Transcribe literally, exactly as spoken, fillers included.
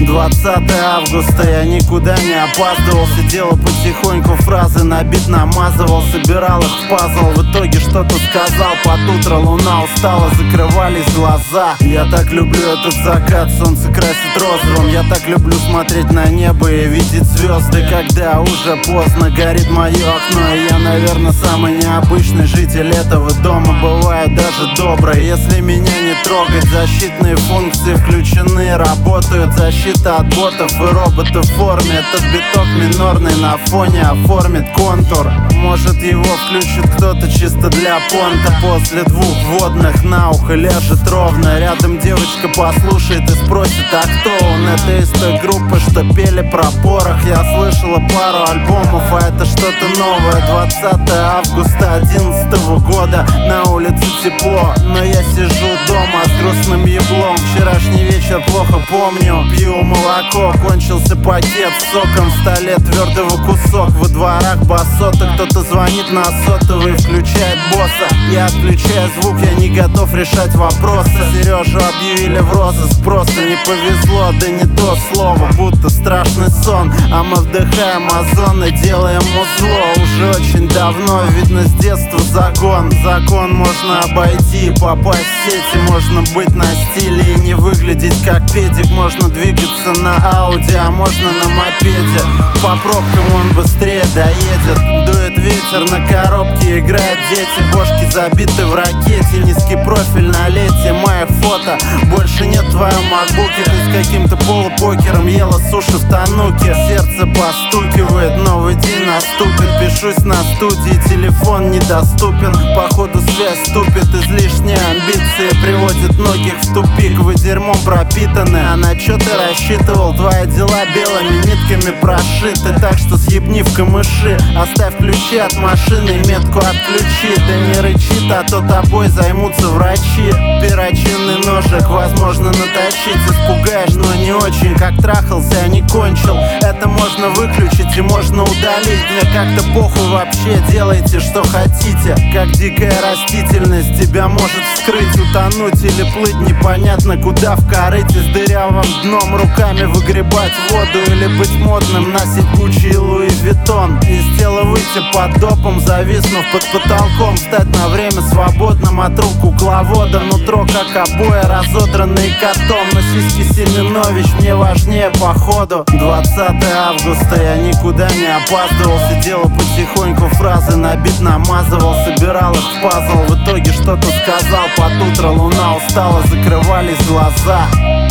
двадцатое августа, я никуда не опаздывал. Сидела потихоньку, фразы на бит намазывал. Собирал их в пазл, в итоге что-то сказал. Под утро луна устала, закрывались глаза. Я так люблю этот закат, солнце красит розовым. Я так люблю смотреть на небо и видеть звезды, когда уже поздно горит мое окно. И я, наверное, самый необычный житель этого дома. Бывает даже добрый, если меня не трогать. Защитные функции включены, работают. Защита от ботов и роботов в форме. Этот биток минорный на фоне оформит контур. Может, его включит кто-то чисто для понта. После двух водных на ухо ляжет ровно. Рядом девочка послушает и спросит, а кто он? Это из той группы, что пели про порох. Я слышала пару альбомов, а это что-то новое. Двадцатое августа одиннадцатого года. На улице тепло, но я сижу дома с грустным еблом. Вчерашний вечер плохо помню. Пью молоко, кончился пакет с соком. В столе твердого кусок. Во дворах басота, кто-то звонит на сотовый, включает босса. Я отключаю звук, я не готов решать вопросы. Сережу объявили в розыск, просто не повезло. Да не то слово, будто страшный сон. А мы вдыхаем озон и делаем музло. Уже очень давно, видно с детства закон. Закон можно обойти, попасть в сети. Можно быть на стиле и не выглядеть как педик. Можно двигаться на ауди, а можно на мопеде. По пробкам он быстрее доедет. Дует ветер на коробке, играют дети. Бошки забиты в ракете, низкий профиль на лете. Моих фото больше нет в твоем макбуке. Ты с каким-то полупокером ела суши в тануке. Сердце постукивает, новый день наступит. Пишусь на студии, телефон недоступен. Походу связь ступит, излишние амбиции приводят многих в тупик. Вы дерьмом пропитаны, а на чё ты рассчитывал? Твои дела белыми нитками прошиты. Так что съебни в камыши, оставь ключи от машины и метку отключи. Да не рычит, а то тобой займутся врачи. Перочинный ножик возможно наточить. Испугаешь, но не очень, как трахался, а не кончил. Это можно выключить и можно удалить. Мне как-то похуй вообще, делайте что хотите. Как дикая растительность тебя может вскрыть. Утонуть или плыть непонятно куда в корыте. С дырявым дном руками выгребать воду. Или быть модным, носить Гуччи и Луи Виттон. Из тела выйти под допом, зависнув под потолком. Стать на время свободным от рук кукловода. Нутро как обои, разодранные котом. Но сиськи Семенович мне важнее походу. двадцатое августа, я никуда не опаздывал. Сидела потихоньку, фразы на бит намазывал. Собирал их в пазл, в итоге что-то сказал. Под утро луна устала, закрывались глаза.